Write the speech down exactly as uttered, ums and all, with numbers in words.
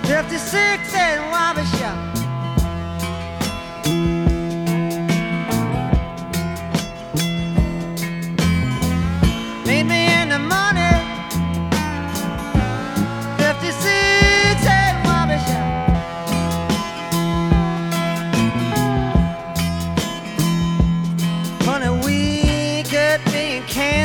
fifty-six and Wabasha. Meet me in the morning, fifty-six and Wabasha. Honey, we could be in Kansas.